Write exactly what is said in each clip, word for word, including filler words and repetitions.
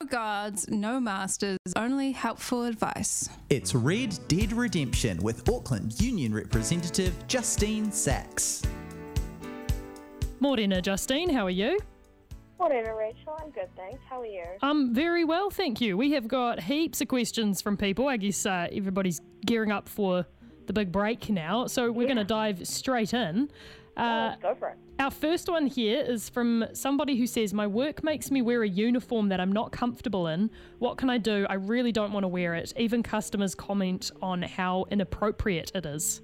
guards, no masters, only helpful advice. It's Red Dead Redemption with Auckland Union representative Justine Sachs. Morena, Justine, how are you? Morena, Rachel. I'm good, thanks. How are you? Um, very well, thank you. We have got heaps of questions from people. I guess uh, everybody's gearing up for the big break now, so we're Yeah. going to dive straight in. Yeah, Uh, let's go for it. Our first one here is from somebody who says, my work makes me wear a uniform that I'm not comfortable in. What can I do? I really don't want to wear it. Even customers comment on how inappropriate it is.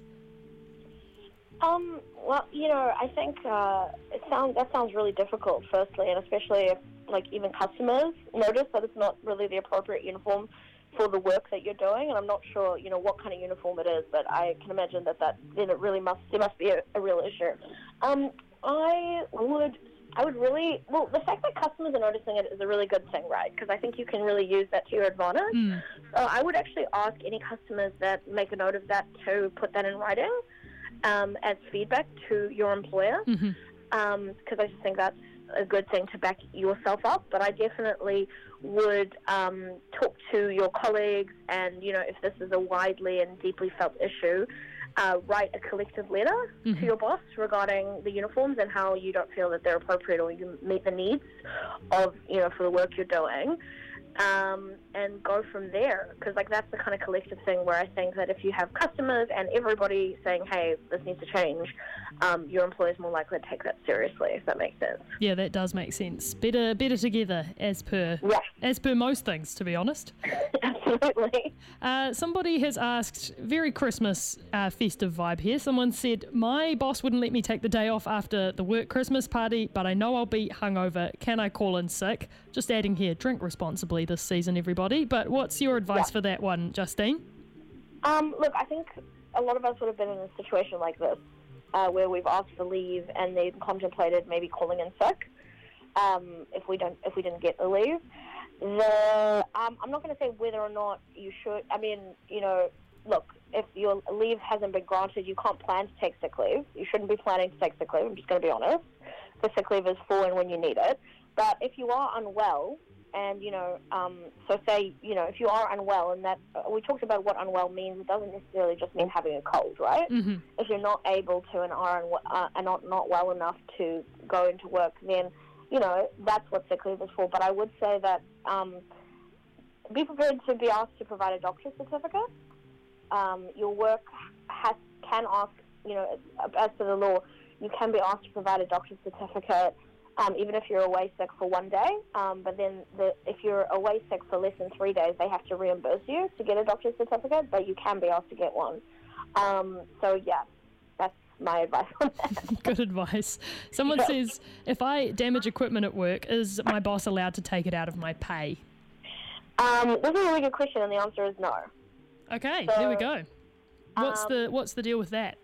Um, well, you know, I think uh, it sounds that sounds really difficult, firstly, and especially if, like, even customers notice that it's not really the appropriate uniform for the work that you're doing, and I'm not sure, you know, what kind of uniform it is, but I can imagine that, that then it really must, there must be a, a real issue. Um, I would, I would really, well, the fact that customers are noticing it is a really good thing, right? Because I think you can really use that to your advantage. Mm. So I would actually ask any customers that make a note of that to put that in writing um, as feedback to your employer, because Mm-hmm. um, I just think that's a good thing to back yourself up. But I definitely would um, talk to your colleagues, and, you know, if this is a widely and deeply felt issue, uh, write a collective letter Mm-hmm. to your boss regarding the uniforms and how you don't feel that they're appropriate or you meet the needs of, you know, for the work you're doing. Um, and go from there, because, like, that's the kind of collective thing where I think that if you have customers and everybody saying, hey, this needs to change, um, your employer's more likely to take that seriously, if that makes sense. Yeah, that does make sense. Better better together, as per Yeah, as per most things, to be honest. absolutely. Uh, somebody has asked, very Christmas uh, festive vibe here. Someone said, my boss wouldn't let me take the day off after the work Christmas party, but I know I'll be hungover. Can I call in sick? Just adding here, drink responsibly this season, everybody. But what's your advice Yeah. for that one, Justine? Um, look, I think a lot of us would have been in a situation like this, uh, where we've asked for leave and they've contemplated maybe calling in sick um, if we don't, if we didn't get the leave. The um, I'm not going to say whether or not you should. I mean, you know, look, if your leave hasn't been granted, you can't plan to take sick leave. You shouldn't be planning to take sick leave. I'm just going to be honest. The sick leave is for and when you need it. But if you are unwell, and, you know, um, so say, you know, if you are unwell, and that, uh, we talked about what unwell means, it doesn't necessarily just mean having a cold, right? Mm-hmm. If you're not able to and are unwe- uh, and not, not well enough to go into work, then, you know, that's what sick leave is for. But I would say that um, be prepared to be asked to provide a doctor's certificate. Um, your work has can ask, you know, as per the law, you can be asked to provide a doctor's certificate, Um, even if you're away sick for one day, um, but then the, if you're away sick for less than three days, they have to reimburse you to get a doctor's certificate, but you can be asked to get one. Um, so, yeah, that's my advice on that. Good advice. Someone Yeah. says, if I damage equipment at work, is my boss allowed to take it out of my pay? Um, this is a really good question, and the answer is no. Okay, So, there we go. What's um, the what's the deal with that?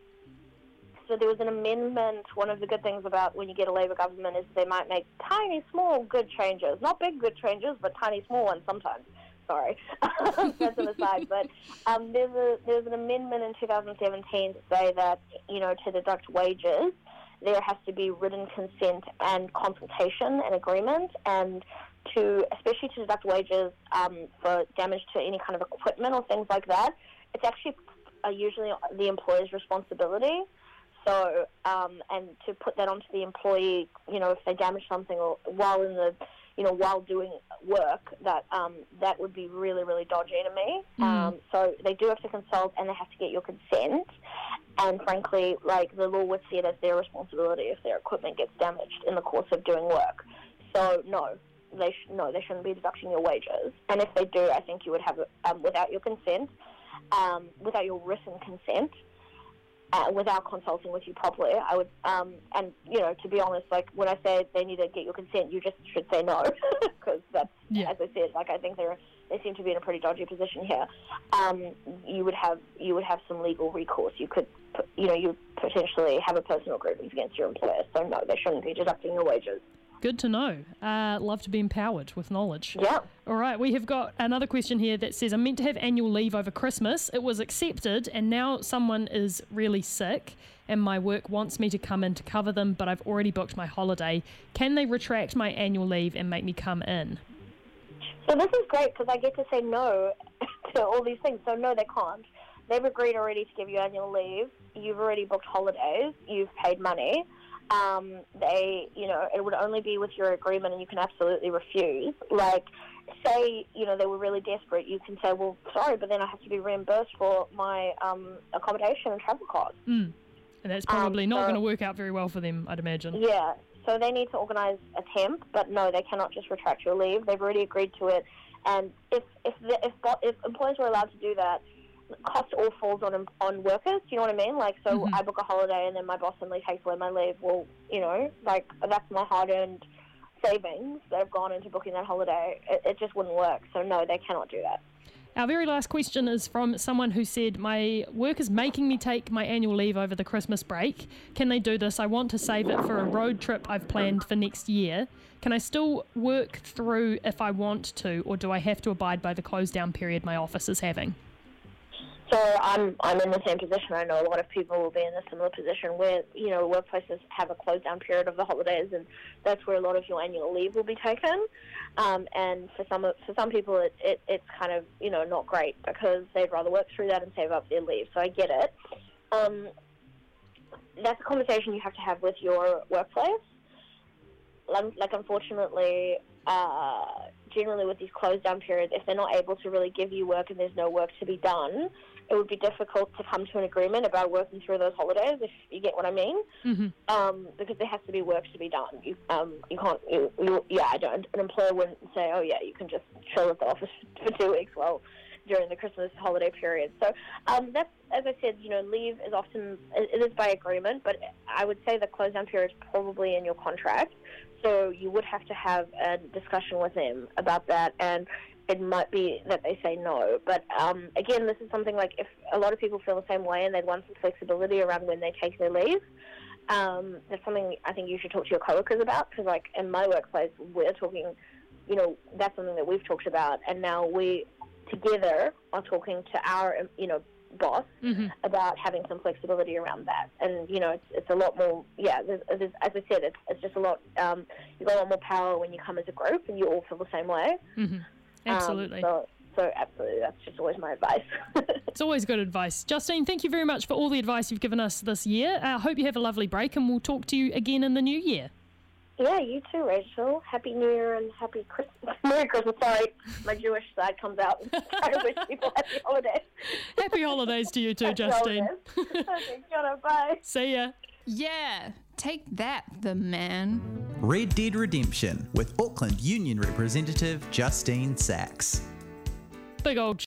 So there was an amendment. One of the good things about when you get a Labour government is they might make tiny, small, good changes. Not big, good changes, but tiny, small ones sometimes. Sorry. That's an aside. But um, there's, a, there's an amendment in two thousand seventeen to say that, you know, to deduct wages, there has to be written consent and consultation and agreement, and to, especially to deduct wages um, for damage to any kind of equipment or things like that, it's actually uh, usually the employer's responsibility. So, um, and to put that onto the employee, you know, if they damage something or while in the, you know, while doing work, that um, that would be really, really dodgy to me. Mm. Um, so they do have to consult and they have to get your consent. And frankly, like, the law would see it as their responsibility if their equipment gets damaged in the course of doing work. So no, they sh- no, they shouldn't be deducting your wages. And if they do, I think you would have, um, without your consent, um, without your written consent, Uh, without consulting with you properly, I would, um, and, you know, to be honest, like, when I say they need to get your consent, you just should say no, because that's, Yeah. as I said, like, I think they're, they seem to be in a pretty dodgy position here. Um, you would have, you would have some legal recourse. You could, you know, you potentially have a personal grievance against your employer, so no, they shouldn't be deducting your wages. Good to know. Uh, love to be empowered with knowledge. Yeah. All right, we have got another question here that says, I'm meant to have annual leave over Christmas. It was accepted, and now someone is really sick, and my work wants me to come in to cover them, but I've already booked my holiday. Can they retract my annual leave and make me come in? So this is great because I get to say no to all these things. So no, they can't. They've agreed already to give you annual leave. You've already booked holidays. You've paid money. Um, they, you know, it would only be with your agreement, and you can absolutely refuse. Like, say, you know, they were really desperate, you can say, well, sorry, but then I have to be reimbursed for my um, accommodation and travel costs. Mm. And that's probably Um, not so- going to work out very well for them, I'd imagine. Yeah, so they need to organise a temp, but no, they cannot just retract your leave. They've already agreed to it, and if if the, if, bo- if employers were allowed to do that, cost all falls on on workers. Do you know what I mean? Like, so Mhm. I book a holiday and then my boss suddenly takes away my leave. Well, you know, like that's my hard-earned savings that have gone into booking that holiday. It, it just wouldn't work. So no, they cannot do that. Our very last question is from someone who said, my work is making me take my annual leave over the Christmas break. Can they do this? I want to save it for a road trip I've planned for next year. Can I still work through if I want to, or do I have to abide by the close down period my office is having? So I'm I'm in the same position. I know a lot of people will be in a similar position where, you know, workplaces have a close down period of the holidays, and that's where a lot of your annual leave will be taken. Um, and for some of- for some people, it, it it's kind of, you know, not great because they'd rather work through that and save up their leave. So I get it. Um, that's a conversation you have to have with your workplace. Like, like unfortunately, uh, generally with these closed down periods, if they're not able to really give you work and there's no work to be done, it would be difficult to come to an agreement about working through those holidays, if you get what I mean. Mm-hmm. Um, because there has to be work to be done. You, um, you can't, you, you, yeah, I don't, an employer wouldn't say, oh yeah, you can just chill at the office for two weeks while during the Christmas holiday period. So um, that's, as I said, you know, leave is often, it is by agreement, but I would say the close down period is probably in your contract. So you would have to have a discussion with them about that, and it might be that they say no. But um, again, this is something like if a lot of people feel the same way and they'd want some flexibility around when they take their leave, um, that's something I think you should talk to your coworkers about, because like in my workplace, we're talking, you know, that's something that we've talked about, and now we together are talking to our, you know, boss Mm-hmm. about having some flexibility around that. And, you know, it's, it's a lot more, yeah, there's, there's, as I said, it's, it's just a lot, um, you've got a lot more power when you come as a group and you all feel the same way. Mm-hmm. Absolutely. Um, so, so absolutely, that's just always my advice. It's always good advice. Justine, thank you very much for all the advice you've given us this year. I uh, hope you have a lovely break, and we'll talk to you again in the new year. Yeah, you too, Rachel. Happy New Year and happy Christmas. Merry Christmas, sorry. My Jewish side comes out. I wish people happy holidays. Happy holidays to you too, Happy Justine. holidays. Okay, Jonah, bye. See ya. Yeah, take that, the man. Red Dead Redemption with Auckland Union representative Justine Sachs. Big old